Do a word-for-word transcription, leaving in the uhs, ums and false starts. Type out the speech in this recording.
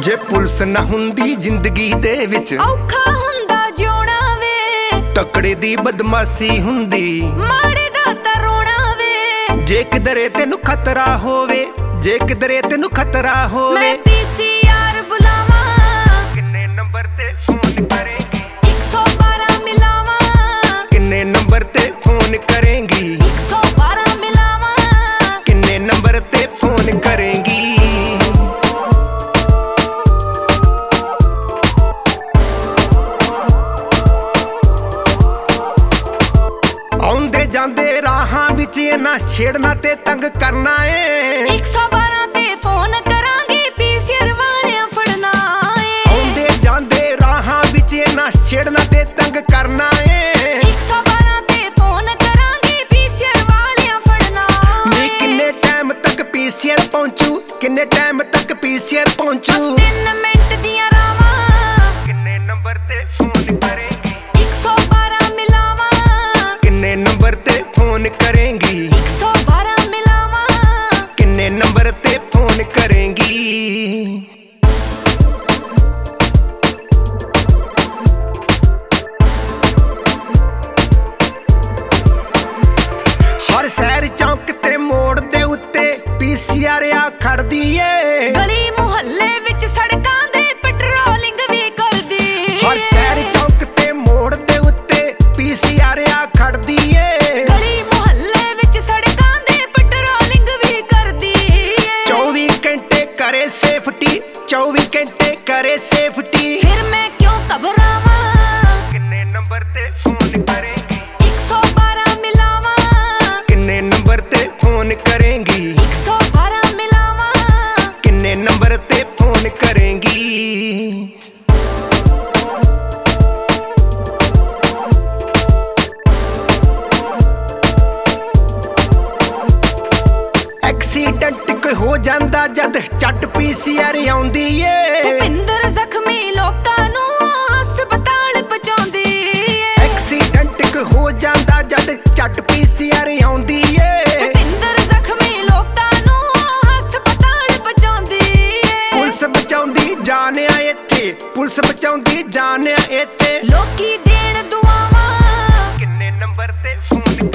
ਜੇ ਪੁਲਿਸ ਨਾ ਹੁੰਦੀ ਜ਼ਿੰਦਗੀ ਦੇ ਵਿੱਚ ਔਖਾ ਹੁੰਦਾ ਜਿਉਣਾ ਵੇ, ਤਕੜੇ ਦੀ ਬਦਮਾਸ਼ੀ ਹੁੰਦੀ ਮਾੜੇ ਦਾ ਤਾਂ ਰੋਣਾ ਵੇ। ਜੇ ਕਿਧਰੇ ਤੈਨੂੰ ਖਤਰਾ ਹੋਵੇ, ਜੇ ਕਿਧਰੇ ਤੈਨੂੰ ਖਤਰਾ ਹੋਵੇ, ਮੈਂ ਪੀਸੀਆਰ ਬੁਲਾਵਾਂ, ਕਿੰਨੇ ਨੰਬਰ ਤੇ ਫੋਨ ਕਰੇਂਗੀ? ਇੱਕ ਸੌ ਬਾਰਾਂ ਮਿਲਾਵਾਂ, ਕਿੰਨੇ ਨੰਬਰ ਤੇ ਫੋਨ ਕਰੇਂਗੀ? ਇੱਕ ਸੌ ਬਾਰਾਂ ਮਿਲਾਵਾਂ, ਕਿੰਨੇ ਨੰਬਰ ਤੇ ਫੋਨ ਕਰੇਂਗੀ? ਆਉਂਦੇ ਜਾਂਦੇ ਰਾਹਾਂ ਵਿੱਚ ਇਹਨਾਂ ਛੇੜਨਾ ਤੇ ਤੰਗ ਕਰਨਾ ਏ। ਇੱਕ ਸੌ ਬਾਰਾਂ ਤੇ ਫੋਨ ਕਰਾਂਗੇ, ਪੀਸੀਆਰ ਵਾਲਿਆਂ ਫੜਨਾ ਏ। ਆਉਂਦੇ ਜਾਂਦੇ ਰਾਹਾਂ ਵਿੱਚ ਇਹਨਾਂ ਛੇੜਨਾ ਤੇ ਤੰਗ ਕਰਨਾ ਏ। ਇੱਕ ਸੌ ਬਾਰਾਂ ਤੇ ਫੋਨ ਕਰਾਂਗੇ, ਪੀਸੀਆਰ ਵਾਲਿਆਂ ਫੜਨਾ ਨੀ ਏ। ਕਿੰਨੇ ਟਾਈਮ ਤੱਕ ਪੀਸੀਆਰ ਪਹੁੰਚੂ, ਕਿੰਨੇ ਟਾਈਮ ਤੱਕ ਪੀਸੀਆਰ ਪਹੁੰਚੂ? ਬਸ ਤਿੰਨ ਮਿੰਟ ਦੀਆਂ ਰਾਵਾਂ, ਕਿੰਨੇ ਨੰਬਰ ਤੇ ਫੋਨ ਕਰੇਂਗੀ? ਇੱਕ ਸੌ ਬਾਰਾਂ ਮਿਲਾਵਾਂ, ਕਿੰਨੇ ਨੰਬਰ ਤੇ ਫੋਨ ਕਰੇਂਗੀ? ਇੱਕ ਸੌ ਬਾਰਾਂ ਮਿਲਾਵਾਂ, ਕਿੰਨੇ ਨੰਬਰ ਤੇ ਫੋਨ ਕਰੇਂਗੀ? ਹਰ ਸ਼ਹਿਰ ਚੌਂਕ ਤੇ ਮੋੜ ਦੇ ਉੱਤੇ ਪੀਸੀਆਰ ਆ ਖੜਦੀ ਏ। ਗਲੀ ਮੁਹੱਲੇ ਵਿੱਚ ਸੜਕਾਂ ਦੇ ਪੈਟਰੋਲਿੰਗ ਵੀ ਕਰਦੀ। ਹਰ ਸ਼ਹਿਰ ਚੌਂਕ ਤੇ ਮੋੜ ਦੇ ਉੱਤੇ ਪੀਸੀਆਰ ਆ ਖੜਦੀ ਏ। ਗਲੀ ਮੁਹੱਲੇ ਵਿੱਚ ਸੜਕਾਂ ਦੇ ਪੈਟਰੋਲਿੰਗ ਵੀ ਕਰਦੀ ਏ। ਚੌਵੀ ਘੰਟੇ ਕਰੇ ਸੇਫਟੀ, ਚੌਵੀ ਘੰਟੇ ਕਰੇ ਸੇਫਟੀ। ਫਿਰ ਮੈਂ ਕਿਉਂ ਘਬਰਾਵਾਂ, ਕਿੰਨੇ ਨੰਬਰ ਤੇ ਫੋਨ ਕਰੇਂਗੀ? ਇੱਕ ਸੌ ਬਾਰਾਂ ਮਿਲਾਵਾਂ, ਕਿੰਨੇ ਨੰਬਰ ਤੇ ਫੋਨ ਕਰੇਂਗੀ? ਇੱਕ ਸੌ ਬਾਰਾਂ ਮਿਲਾਵਾਂ, ਕਿੰਨੇ ਨੰਬਰ ਤੇ ਫੋਨ ਕਰੇਂਗੀ? ਐਕਸੀਡੈਂਟ ਕੋਈ ਹੋ ਜਾਂਦਾ ਜਦ ਚੱਟ ਪੀਸੀਆਰ ਆਉਂਦੀ ਏ। ਭੁਪਿੰਦਰ ਜ਼ਖਮੀ ਲੋਕਾਂ ਨੂੰ ਹਸਪਤਾਲ ਪਹੁੰਚਾਉਂਦੀ ਏ। ਐਕਸੀਡੈਂਟ ਕੋਈ ਹੋ ਜਾਂਦਾ ਜਦ ਚੱਟ ਪੀਸੀਆਰ ਆਉਂਦੀ ਏ। ਭੁਪਿੰਦਰ ਜ਼ਖਮੀ ਲੋਕਾਂ ਨੂੰ ਹਸਪਤਾਲ ਪਹੁੰਚਾਉਂਦੀ ਏ। ਪੁਲਿਸ ਬਚਾਉਂਦੀ ਜਾਨ ਆ ਇੱਥੇ, ਪੁਲਿਸ ਬਚਾਉਂਦੀ ਜਾਨ ਆ ਇੱਥੇ। ਲੋਕੀ ਦੇਣ ਦੁਆਵਾਂ, ਕਿੰਨੇ ਨੰਬਰ ਤੇ ਫੋਨ